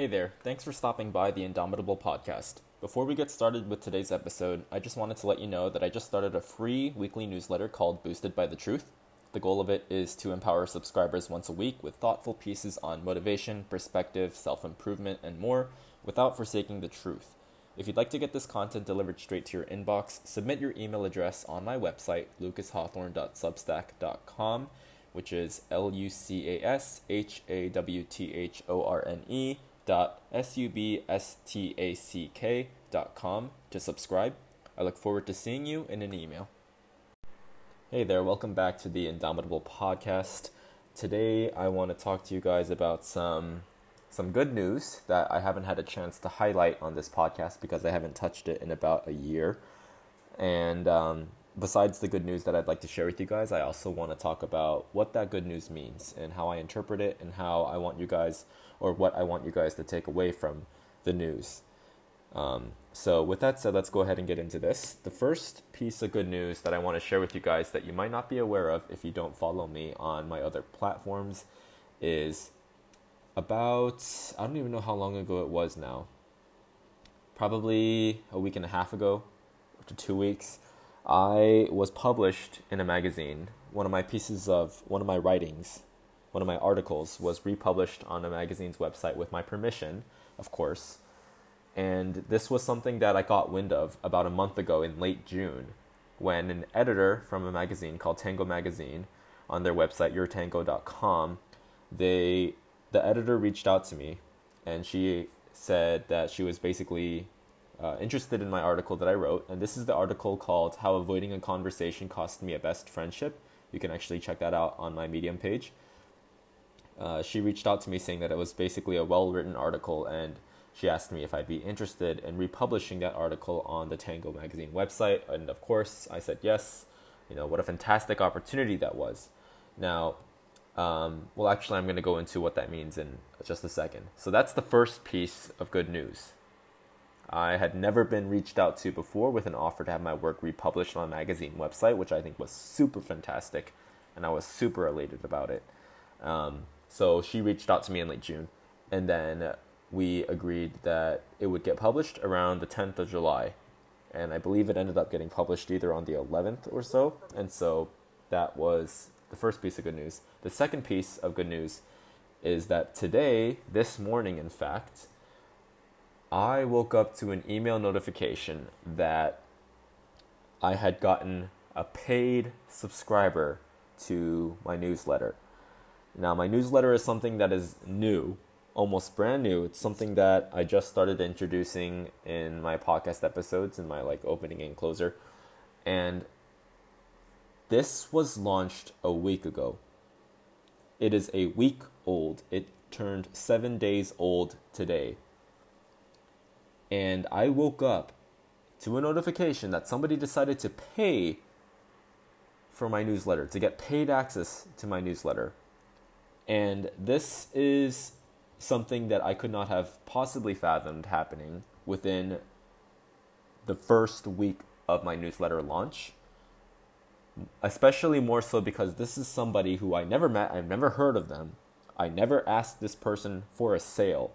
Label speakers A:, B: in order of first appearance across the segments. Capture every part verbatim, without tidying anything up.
A: Hey there, thanks for stopping by the Indomitable podcast. Before we get started with today's episode, I just wanted to let you know that I just started a free weekly newsletter called Boosted by the Truth. The goal of it is to empower subscribers once a week with thoughtful pieces on motivation, perspective, self-improvement, and more without forsaking the truth. If you'd like to get this content delivered straight to your inbox, submit your email address on my website, lucas hawthorne dot substack dot com, which is L U C A S H A W T H O R N E dot S U B S T A C K dot com to subscribe. I look forward to seeing you in an email. Hey there, welcome back to the Indomitable podcast. Today I want to talk to you guys about some some good news that I haven't had a chance to highlight on this podcast because I haven't touched it in about a year. And um, besides the good news that I'd like to share with you guys, I also want to talk about what that good news means and how I interpret it and how I want you guys, or what I want you guys to take away from the news. Um, so with that said, let's go ahead and get into this. The first piece of good news that I want to share with you guys that you might not be aware of if you don't follow me on my other platforms is about, I don't even know how long ago it was now, probably a week and a half ago to two weeks, I was published in a magazine. One of my pieces of, one of my writings, one of my articles was republished on a magazine's website with my permission, of course. And this was something that I got wind of about a month ago in late June when an editor from a magazine called Tango Magazine on their website, your tango dot com, they, the editor reached out to me and she said that she was basically uh, interested in my article that I wrote. And this is the article called How Avoiding a Conversation Cost Me a Best Friendship. You can actually check that out on my Medium page. Uh, she reached out to me saying that it was basically a well-written article, and she asked me if I'd be interested in republishing that article on the Tango Magazine website. And of course, I said yes. You know, what a fantastic opportunity that was. Now, um, well, actually, I'm going to go into what that means in just a second. So that's the first piece of good news. I had never been reached out to before with an offer to have my work republished on a magazine website, which I think was super fantastic, and I was super elated about it. Um, so she reached out to me in late June, and then we agreed that it would get published around the tenth of July. And I believe it ended up getting published either on the eleventh or so. And so that was the first piece of good news. The second piece of good news is that today, this morning, in fact, I woke up to an email notification that I had gotten a paid subscriber to my newsletter. Now, my newsletter is something that is new, almost brand new. It's something that I just started introducing in my podcast episodes, in my like opening and closer. And this was launched a week ago. It is a week old. It turned seven days old today. And I woke up to a notification that somebody decided to pay for my newsletter, to get paid access to my newsletter. And this is something that I could not have possibly fathomed happening within the first week of my newsletter launch. Especially more so because this is somebody who I never met, I've never heard of them. I never asked this person for a sale.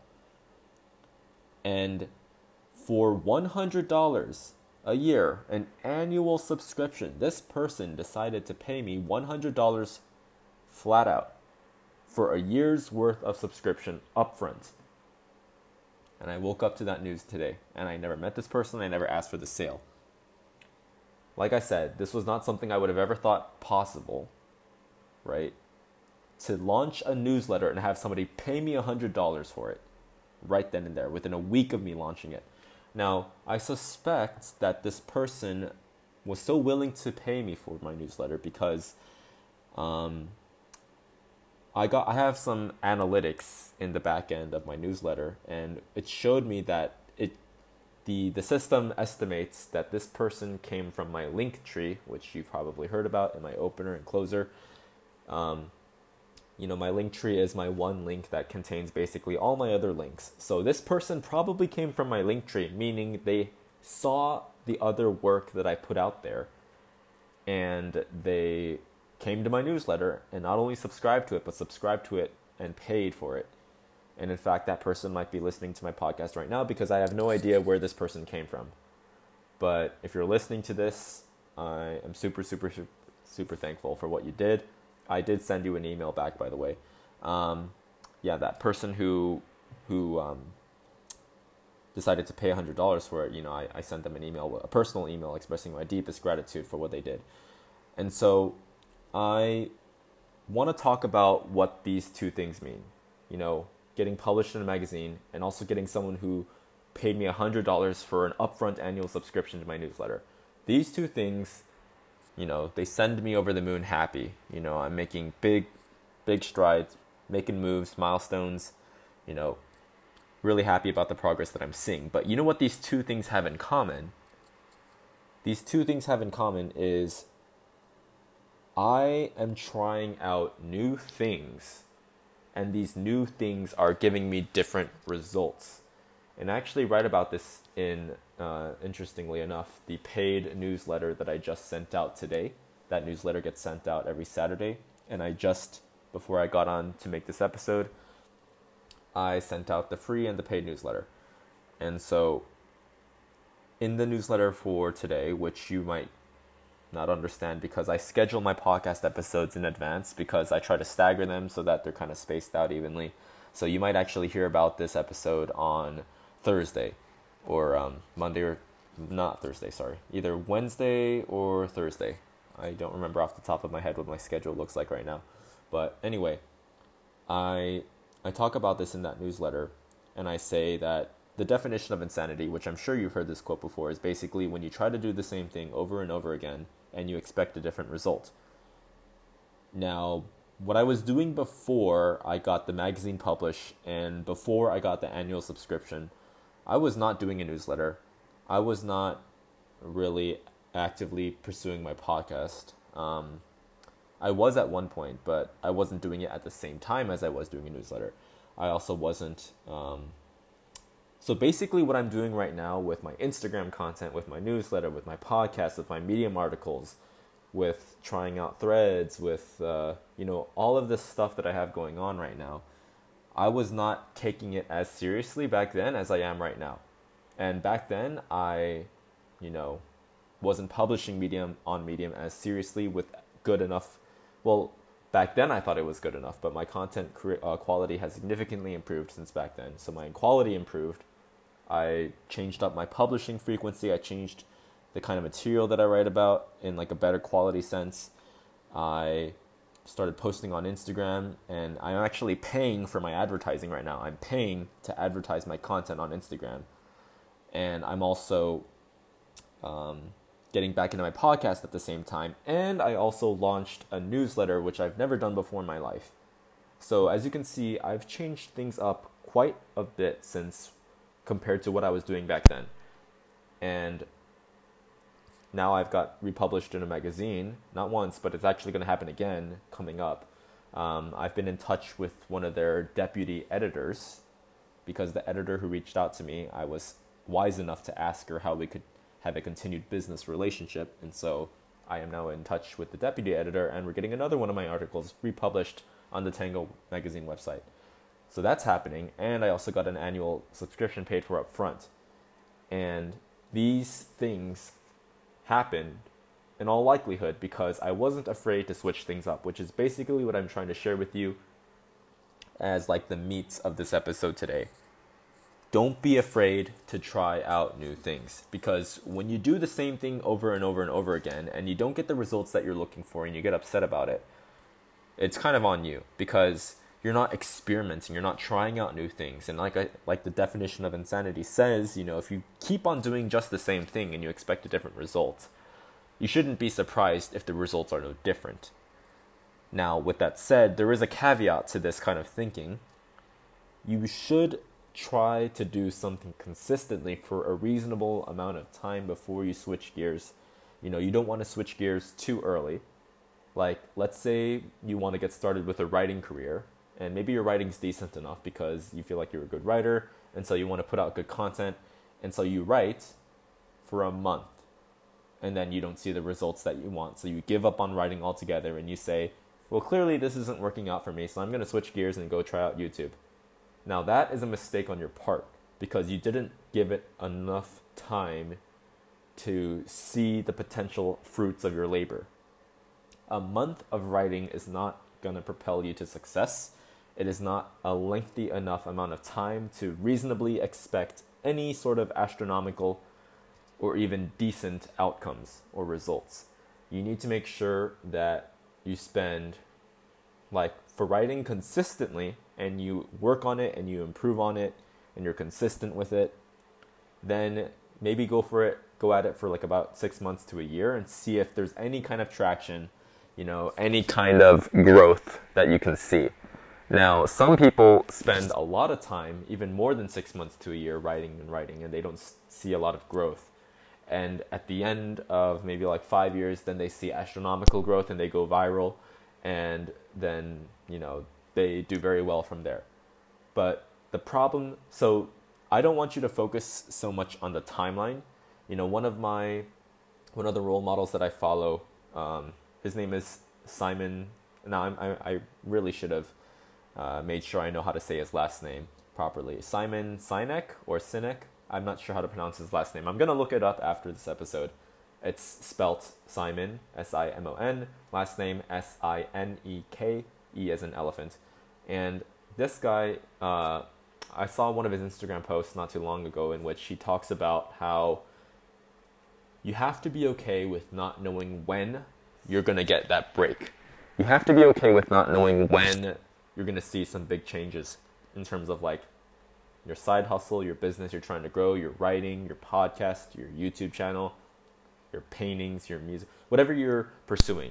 A: And for one hundred dollars a year, an annual subscription, this person decided to pay me one hundred dollars flat out for a year's worth of subscription upfront. And I woke up to that news today, and I never met this person, I never asked for the sale. Like I said, this was not something I would have ever thought possible, right? To launch a newsletter and have somebody pay me one hundred dollars for it, right then and there, within a week of me launching it. Now, I suspect that this person was so willing to pay me for my newsletter because um, I got I have some analytics in the back end of my newsletter, and it showed me that it the the system estimates that this person came from my link tree, which you've probably heard about in my opener and closer. Um, you know, my link tree is my one link that contains basically all my other links. So this person probably came from my link tree, meaning they saw the other work that I put out there, and they came to my newsletter and not only subscribed to it, but subscribed to it and paid for it. And in fact, that person might be listening to my podcast right now because I have no idea where this person came from. But if you're listening to this, I am super, super, super, super thankful for what you did. I did send you an email back, by the way. Um, yeah, that person who who um, decided to pay one hundred dollars for it, you know, I, I sent them an email, a personal email expressing my deepest gratitude for what they did. And so I want to talk about what these two things mean. You know, getting published in a magazine and also getting someone who paid me one hundred dollars for an upfront annual subscription to my newsletter. These two things, you know, they send me over the moon happy. You know, I'm making big, big strides, making moves, milestones, you know, really happy about the progress that I'm seeing. But you know what these two things have in common? These two things have in common is I am trying out new things, and these new things are giving me different results. And I actually write about this in, uh, interestingly enough, the paid newsletter that I just sent out today. That newsletter gets sent out every Saturday. And I just, before I got on to make this episode, I sent out the free and the paid newsletter. And so in the newsletter for today, which you might not understand because I schedule my podcast episodes in advance because I try to stagger them so that they're kind of spaced out evenly. So you might actually hear about this episode on Thursday or um, Monday or not Thursday, sorry. Either Wednesday or Thursday. I don't remember off the top of my head what my schedule looks like right now. But anyway, I I talk about this in that newsletter, and I say that the definition of insanity, which I'm sure you've heard this quote before, is basically when you try to do the same thing over and over again and you expect a different result. Now, what I was doing before I got the magazine published and before I got the annual subscription, I was not doing a newsletter. I was not really actively pursuing my podcast. Um, I was at one point, but I wasn't doing it at the same time as I was doing a newsletter. I also wasn't... Um, so basically what I'm doing right now with my Instagram content, with my newsletter, with my podcast, with my Medium articles, with trying out threads, with, uh, you know, all of this stuff that I have going on right now, I was not taking it as seriously back then as I am right now. And back then, I, you know, wasn't publishing Medium on Medium as seriously with good enough. Well, back then I thought it was good enough, but my content cre- uh, quality has significantly improved since back then. So my quality improved. I changed up my publishing frequency. I changed the kind of material that I write about in like a better quality sense. I started posting on Instagram, and I'm actually paying for my advertising right now. I'm paying to advertise my content on Instagram. And I'm also um, getting back into my podcast at the same time. And I also launched a newsletter, which I've never done before in my life. So as you can see, I've changed things up quite a bit since compared to what I was doing back then. And now I've got republished in a magazine, not once, but it's actually going to happen again coming up. Um, I've been in touch with one of their deputy editors because the editor who reached out to me, I was wise enough to ask her how we could have a continued business relationship. And so I am now in touch with the deputy editor, and we're getting another one of my articles republished on the Tango magazine website. So that's happening, and I also got an annual subscription paid for up front. And these things happened in all likelihood because I wasn't afraid to switch things up, which is basically what I'm trying to share with you as like the meat of this episode today. Don't be afraid to try out new things, because when you do the same thing over and over and over again and you don't get the results that you're looking for and you get upset about it, it's kind of on you because you're not experimenting, you're not trying out new things. And like I, like the definition of insanity says, you know, if you keep on doing just the same thing and you expect a different result, you shouldn't be surprised if the results are no different. Now, with that said, there is a caveat to this kind of thinking. You should try to do something consistently for a reasonable amount of time before you switch gears. You know, you don't want to switch gears too early. Like, let's say you want to get started with a writing career, and maybe your writing's decent enough because you feel like you're a good writer, and so you want to put out good content, and so you write for a month, and then you don't see the results that you want. So you give up on writing altogether, and you say, well, clearly this isn't working out for me, so I'm going to switch gears and go try out YouTube. Now that is a mistake on your part because you didn't give it enough time to see the potential fruits of your labor. A month of writing is not going to propel you to success. It is not a lengthy enough amount of time to reasonably expect any sort of astronomical or even decent outcomes or results. You need to make sure that you spend, like for writing consistently, and you work on it and you improve on it and you're consistent with it, then maybe go for it, go at it for like about six months to a year and see if there's any kind of traction, you know, any kind of growth that you can see. Now, some people spend a lot of time, even more than six months to a year, writing and writing, and they don't see a lot of growth. And at the end of maybe like five years, then they see astronomical growth and they go viral, and then, you know, they do very well from there. But the problem, so I don't want you to focus so much on the timeline. You know, one of my, one of the role models that I follow, um, his name is Simon. Now, I'm, I, I really should have uh, made sure I know how to say his last name properly. Simon Sinek or Sinek. I'm not sure how to pronounce his last name. I'm going to look it up after this episode. It's spelt Simon, S I M O N, last name S I N E K, E as in elephant. And this guy, uh, I saw one of his Instagram posts not too long ago in which he talks about how you have to be okay with not knowing when you're going to get that break. You have to be okay with not knowing when you're going to see some big changes in terms of like your side hustle, your business you're trying to grow, your writing, your podcast, your YouTube channel, your paintings, your music, whatever you're pursuing.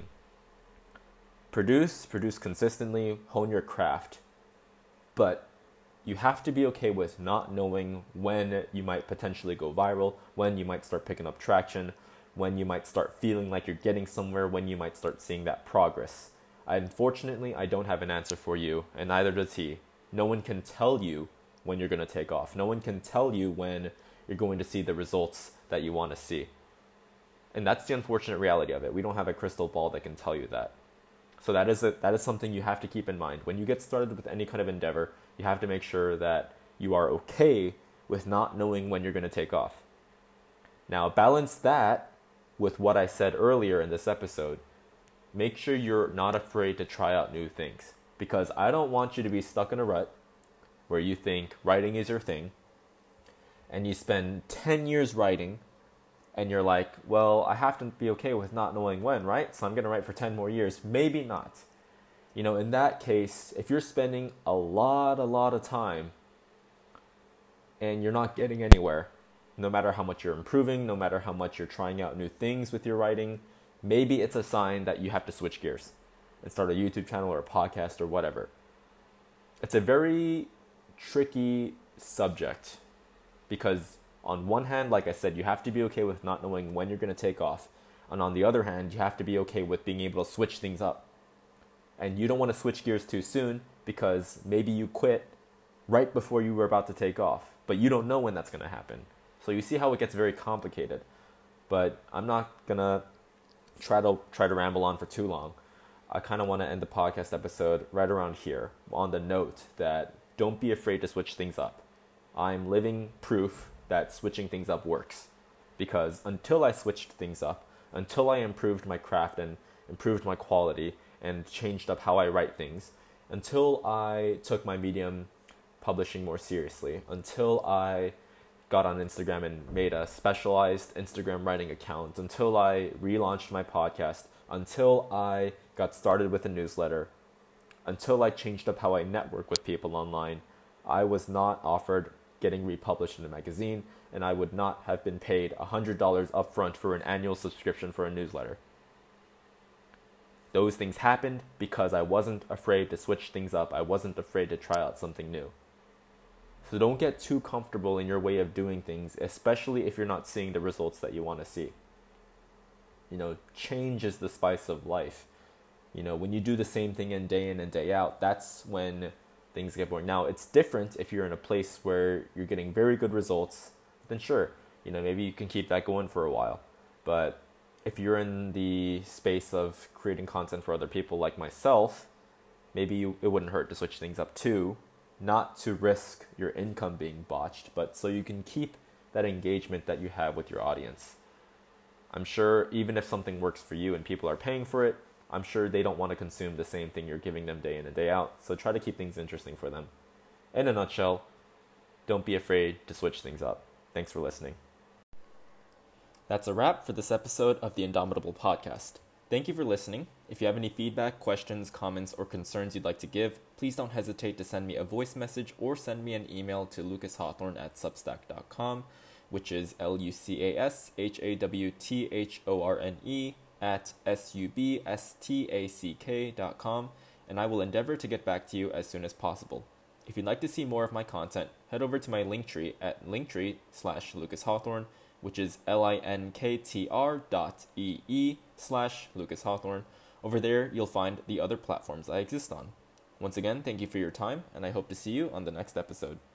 A: Produce, produce consistently, hone your craft. But you have to be okay with not knowing when you might potentially go viral, when you might start picking up traction, when you might start feeling like you're getting somewhere, when you might start seeing that progress. Unfortunately, I don't have an answer for you, and neither does he. No one can tell you when you're going to take off. No one can tell you when you're going to see the results that you want to see. And that's the unfortunate reality of it. We don't have a crystal ball that can tell you that. So that is a, that is something you have to keep in mind. When you get started with any kind of endeavor, you have to make sure that you are okay with not knowing when you're going to take off. Now, balance that with what I said earlier in this episode. Make sure you're not afraid to try out new things, because I don't want you to be stuck in a rut where you think writing is your thing and you spend ten years writing and you're like, well, I have to be okay with not knowing when, right? So I'm going to write for ten more years. Maybe not. You know, in that case, if you're spending a lot, a lot of time and you're not getting anywhere, no matter how much you're improving, no matter how much you're trying out new things with your writing, maybe it's a sign that you have to switch gears and start a YouTube channel or a podcast or whatever. It's a very tricky subject because on one hand, like I said, you have to be okay with not knowing when you're going to take off. And on the other hand, you have to be okay with being able to switch things up. And you don't want to switch gears too soon because maybe you quit right before you were about to take off, but you don't know when that's going to happen. So you see how it gets very complicated. But I'm not going to try to try to ramble on for too long. I kind of want to end the podcast episode right around here on the note that don't be afraid to switch things up. I'm living proof that switching things up works, because until I switched things up, until I improved my craft and improved my quality and changed up how I write things, until I took my Medium publishing more seriously, until I got on Instagram and made a specialized Instagram writing account, until I relaunched my podcast, until I got started with a newsletter, until I changed up how I network with people online, I was not offered getting republished in a magazine, and I would not have been paid one hundred dollars upfront for an annual subscription for a newsletter. Those things happened because I wasn't afraid to switch things up. I wasn't afraid to try out something new. So don't get too comfortable in your way of doing things, especially if you're not seeing the results that you want to see. You know, change is the spice of life. You know, when you do the same thing in day in and day out, that's when things get boring. Now, it's different if you're in a place where you're getting very good results, then sure, you know, maybe you can keep that going for a while. But if you're in the space of creating content for other people like myself, maybe you, it wouldn't hurt to switch things up too, not to risk your income being botched, but so you can keep that engagement that you have with your audience. I'm sure even if something works for you and people are paying for it, I'm sure they don't want to consume the same thing you're giving them day in and day out. So try to keep things interesting for them. In a nutshell, don't be afraid to switch things up. Thanks for listening. That's a wrap for this episode of the Indomitable Podcast. Thank you for listening. If you have any feedback, questions, comments, or concerns you'd like to give, please don't hesitate to send me a voice message or send me an email to lucashawthorne at substack dot com, which is L U C A S H A W T H O R N E at S U B S T A C K dot com, and I will endeavor to get back to you as soon as possible. If you'd like to see more of my content, head over to my Linktree at linktree slash Lucas Hawthorne, which is L-I-N-K-T-R dot E-E slash Lucas Hawthorne. Over there, you'll find the other platforms I exist on. Once again, thank you for your time, and I hope to see you on the next episode.